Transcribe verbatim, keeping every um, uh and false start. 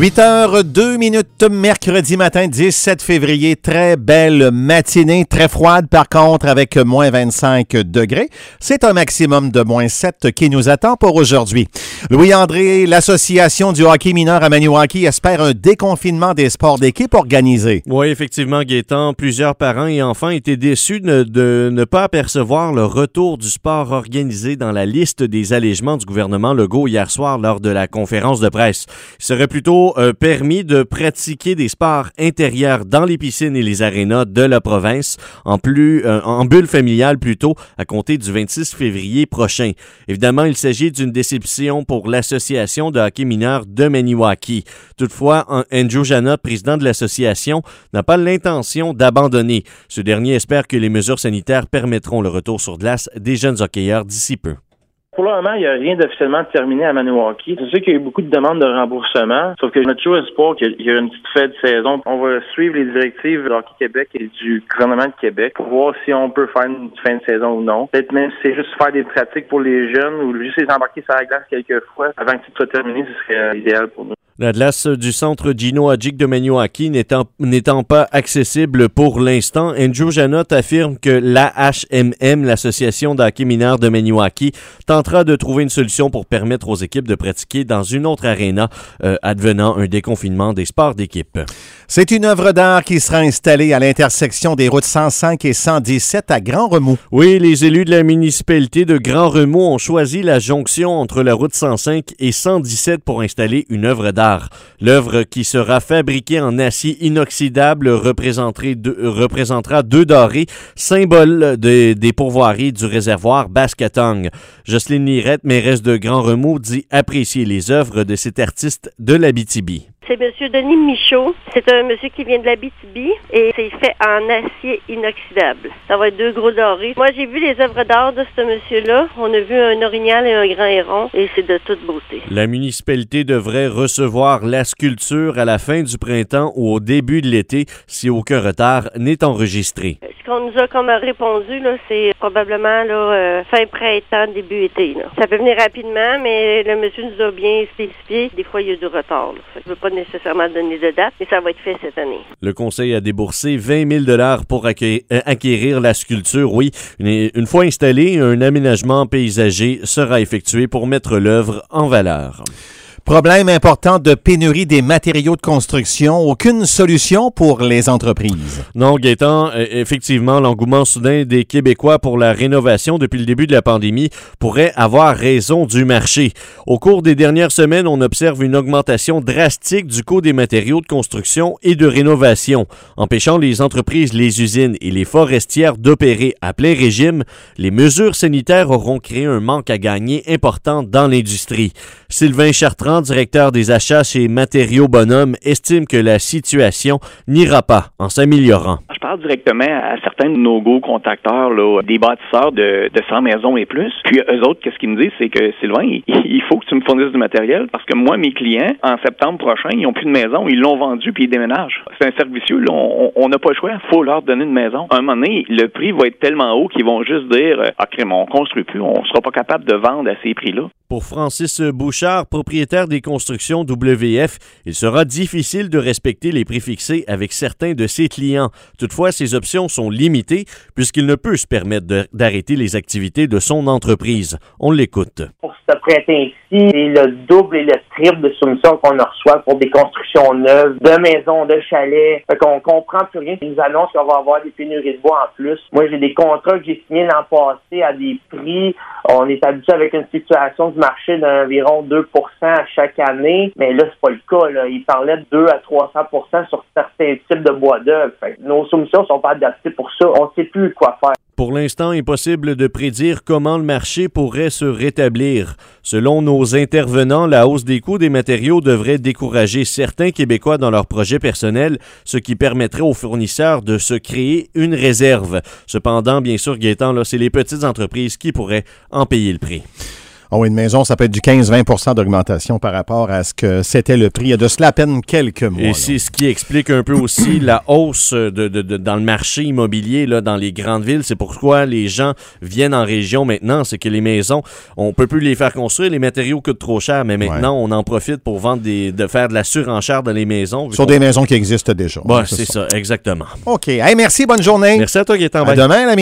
huit heures deux minutes, mercredi matin, dix-sept février. Très belle matinée, très froide par contre, avec moins vingt-cinq degrés. C'est un maximum de moins sept qui nous attend pour aujourd'hui. Louis-André, l'association du hockey mineur à Maniwaki espère un déconfinement des sports d'équipe organisés. Oui, effectivement, Gaétan. Plusieurs parents et enfants étaient déçus de, de ne pas apercevoir le retour du sport organisé dans la liste des allégements du gouvernement Legault hier soir lors de la conférence de presse. Il serait plutôt Euh, permis de pratiquer des sports intérieurs dans les piscines et les arénas de la province en plus euh, en bulle familiale plutôt à compter du vingt-six février prochain. Évidemment, il s'agit d'une déception pour l'association de hockey mineur de Maniwaki. Toutefois, Andrew Janot, président de l'association, n'a pas l'intention d'abandonner. Ce dernier espère que les mesures sanitaires permettront le retour sur glace des jeunes hockeyeurs d'ici peu. Pour le moment, il n'y a rien d'officiellement terminé à Maniwaki. C'est sûr qu'il y a eu beaucoup de demandes de remboursement, sauf que notre toujours espoir qu'il y a une petite fête de saison. On va suivre les directives de Hockey Québec et du gouvernement de Québec pour voir si on peut faire une fin de saison ou non. Peut-être même si c'est juste faire des pratiques pour les jeunes ou juste les embarquer sur la glace quelques fois avant que tout soit terminé, ce serait idéal pour nous. La glace du centre Gino Adjic de Maniwaki n'étant, n'étant pas accessible pour l'instant, Andrew Janot affirme que l'A H M M, l'association de hockey mineur de Maniwaki, tentera de trouver une solution pour permettre aux équipes de pratiquer dans une autre aréna, euh, advenant un déconfinement des sports d'équipe. C'est une œuvre d'art qui sera installée à l'intersection des routes cent cinq et cent dix-sept à Grand-Remous. Oui, les élus de la municipalité de Grand-Remous ont choisi la jonction entre la route cent cinq et cent dix-sept pour installer une œuvre d'art. L'œuvre, qui sera fabriquée en acier inoxydable, deux, représentera deux dorés, symbole de, des pourvoiries du réservoir Basketong. Jocelyne Lirette, mairesse de Grand-Remous, dit apprécier les œuvres de cet artiste de l'Abitibi. C'est M. Denis Michaud. C'est un monsieur qui vient de l'Abitibi et c'est fait en acier inoxydable. Ça va être deux gros dorés. Moi, j'ai vu les œuvres d'art de ce monsieur-là. On a vu un orignal et un grand héron et c'est de toute beauté. La municipalité devrait recevoir la sculpture à la fin du printemps ou au début de l'été si aucun retard n'est enregistré. Ce qu'on nous a comme répondu, là, c'est probablement là, euh, fin printemps, début été. Là. Ça peut venir rapidement, mais le monsieur nous a bien spécifié. Des fois, il y a du retard. Là. Je ne veux pas nécessairement donner de date, mais ça va être fait cette année. Le conseil a déboursé vingt mille dollars pour acquérir, acquérir la sculpture. Oui, une, une fois installée, un aménagement paysager sera effectué pour mettre l'œuvre en valeur. Problème important de pénurie des matériaux de construction. Aucune solution pour les entreprises. Non, Gaétan, effectivement, l'engouement soudain des Québécois pour la rénovation depuis le début de la pandémie pourrait avoir raison du marché. Au cours des dernières semaines, on observe une augmentation drastique du coût des matériaux de construction et de rénovation. Empêchant les entreprises, les usines et les forestières d'opérer à plein régime, les mesures sanitaires auront créé un manque à gagner important dans l'industrie. Sylvain Chartrand, directeur des achats chez Matériaux Bonhomme, estime que la situation n'ira pas en s'améliorant. Je parle directement à certains de nos go-contacteurs, là, des bâtisseurs de, de cent maisons et plus. Puis eux autres, qu'est-ce qu'ils me disent, c'est que Sylvain, il, il faut que tu me fournisses du matériel parce que moi, mes clients, en septembre prochain, ils n'ont plus de maison, ils l'ont vendu puis ils déménagent. C'est un cercle vicieux, là, on n'a pas le choix, il faut leur donner une maison. À un moment donné, le prix va être tellement haut qu'ils vont juste dire « Ah, crème, on construit plus, on sera pas capable de vendre à ces prix-là ». Pour Francis Bouchard, propriétaire des constructions W F, il sera difficile de respecter les prix fixés avec certains de ses clients. Toutefois, ses options sont limitées puisqu'il ne peut se permettre de, d'arrêter les activités de son entreprise. On l'écoute. Pour ce printemps-ci, c'est le double et le triple de soumissions qu'on reçoit pour des constructions neuves, de maisons, de chalets. Fait qu'on comprend plus rien. Ils nous annoncent qu'on va avoir des pénuries de bois en plus. Moi, j'ai des contrats que j'ai signés l'an passé à des prix. On est habitué avec une situation du marché d'environ deux pour cent à chaque année, mais là, c'est pas le cas. Là. Ils parlaient de deux à trois cents pour cent sur certains types de bois d'œuvre. Fait que nos soumissions sont pas adaptées pour ça. On sait plus quoi faire. Pour l'instant, impossible de prédire comment le marché pourrait se rétablir. Selon nos intervenants, la hausse des coûts des matériaux devrait décourager certains Québécois dans leurs projets personnels, ce qui permettrait aux fournisseurs de se créer une réserve. Cependant, bien sûr, Gaétan, là, c'est les petites entreprises qui pourraient en payer le prix. Oh, une maison, ça peut être du quinze à vingt pour cent d'augmentation par rapport à ce que c'était le prix il y a de cela à peine quelques mois. Et là. c'est ce qui explique un peu aussi la hausse de, de, de, dans le marché immobilier là, dans les grandes villes. C'est pourquoi les gens viennent en région maintenant. C'est que les maisons, on peut plus les faire construire. Les matériaux coûtent trop cher, mais maintenant, ouais. on en profite pour vendre des, de faire de la surenchère dans les maisons. Sur des maisons qui existent déjà. Ouais, c'est, c'est ça. ça, exactement. OK. Hey, merci, bonne journée. Merci à toi, Gaëtan. À demain, l'ami.